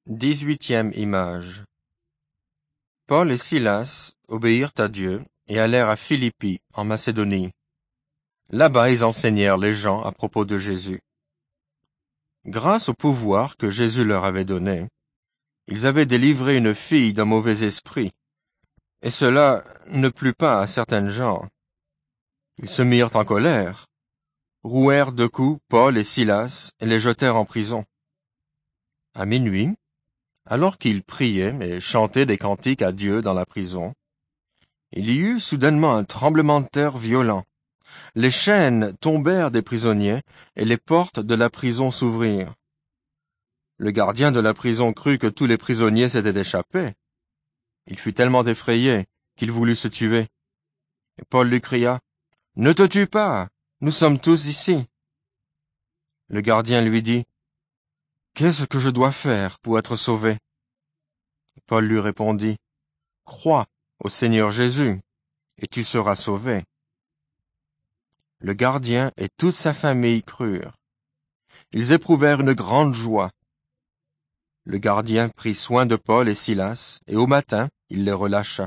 18e image. Paul et Silas obéirent à Dieu et allèrent à Philippi, en Macédonie. Là-bas, ils enseignèrent les gens à propos de Jésus. Grâce au pouvoir que Jésus leur avait donné, ils avaient délivré une fille d'un mauvais esprit, et cela ne plut pas à certaines gens. Ils se mirent en colère, rouèrent de coups Paul et Silas et les jetèrent en prison. À minuit, alors qu'ils priaient et chantaient des cantiques à Dieu dans la prison, il y eut soudainement un tremblement de terre violent. Les chaînes tombèrent des prisonniers et les portes de la prison s'ouvrirent. Le gardien de la prison crut que tous les prisonniers s'étaient échappés. Il fut tellement effrayé qu'il voulut se tuer. Et Paul lui cria, « Ne te tue pas, nous sommes tous ici. » Le gardien lui dit, « Qu'est-ce que je dois faire pour être sauvé ?» Paul lui répondit, « Crois au Seigneur Jésus, et tu seras sauvé. » Le gardien et toute sa famille crurent. Ils éprouvèrent une grande joie. Le gardien prit soin de Paul et Silas, et au matin, il les relâcha.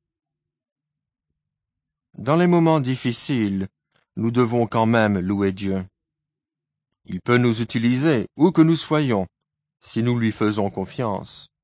Dans les moments difficiles, nous devons quand même louer Dieu. Il peut nous utiliser où que nous soyons, si nous lui faisons confiance.